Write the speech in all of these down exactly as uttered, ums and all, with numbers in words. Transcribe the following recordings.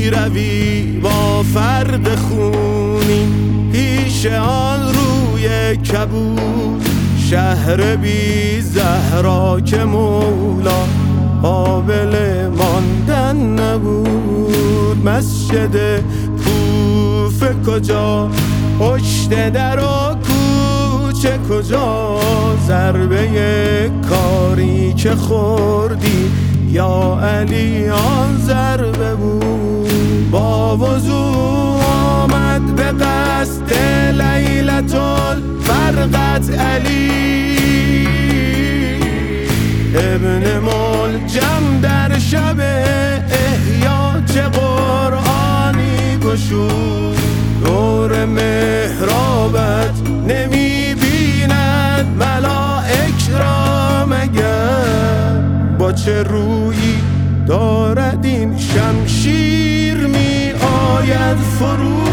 می روی با فرد خونی پیش آن روی کبود شهر بی زهرا که مولا قابل ماندن نبود. مسجد کوفه کجا، پشت در و کوچه کجا، ضربه کاری که خوردی یا علی آن ضربه بود. با وضوع آمد به قصد لیلة الفرقت علی ابن ملجم در شب احیا چه قرآنی گشود. دور محرابت نمی بیند ملائک را مگر، با چه رویی دارد این شمشیر می آید فرود.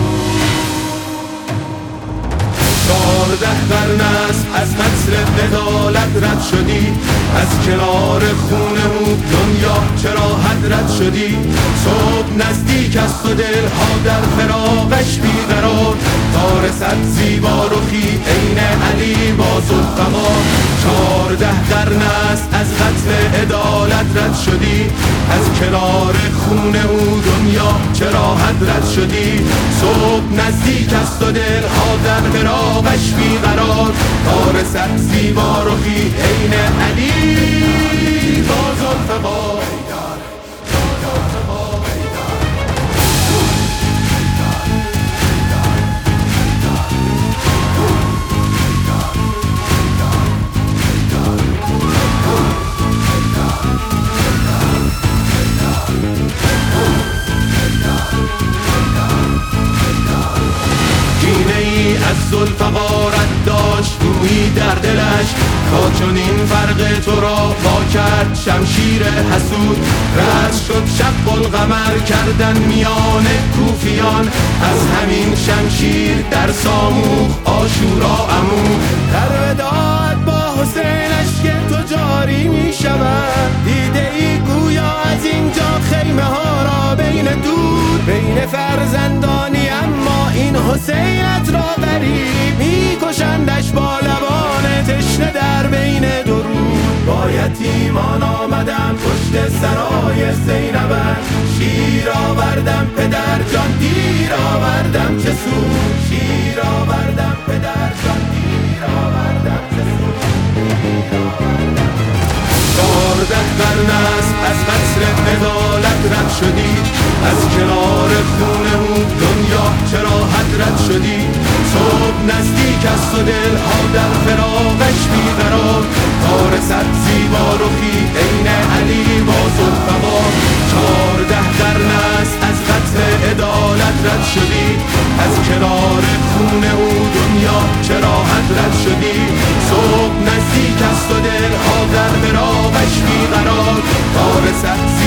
چهارده قرن است از قتل عدالت رد شدی، از کنار خون او دنیا چرا حضرت شدی. صبح نزدیک است و دلها در فراقش بیقرار، تا رسد زیبا رخی عین علی با ذوالفقار. چهارده قرن است از قتل عدالت رد شدی، از کنار خون او دنیا چرا حضرت شدی. صبح نزدیک است و دلها در فراقش بیقرار، تا رسد زیبا رخی عین علی با ذوالفقار. از ذوالفقارت داشت گویی در دلش، تا چنین فرق تو را وا کرد شمشیر حسود. رد شد شق القمر کردن میان کوفیان، از همین شمشیر در ساموخ آشورا عمود. در وداعت با حسینش که تو جاری می شود، دیده ای گویا از اینجا خیمه ها را بین دود. بین فرزندانی اما این حسینت را غریب می کشندش با لبان تشنه در بین درود. با یتیمان آمدم پشت سرای زینبم، شیر آوردم پدر جان دیر آوردم چه سود. شیر آوردم پدر جان دیر آوردم چه سود. چهارده قرن است از قصر عدالت رد شدی، از کنار خون او دنیا چرا حضرت شدی. صبح نزدیک است و دلها در فراقش بیقرار، تا رسد زیبا رخی عین علی با ذوالفقار. چهارده قرن است از قتل عدالت رد شدی، از کنار خون او دنیا چرا حضرت شدی. صبح نزدیک است و دلها در فراقش بیقرار، تا رسد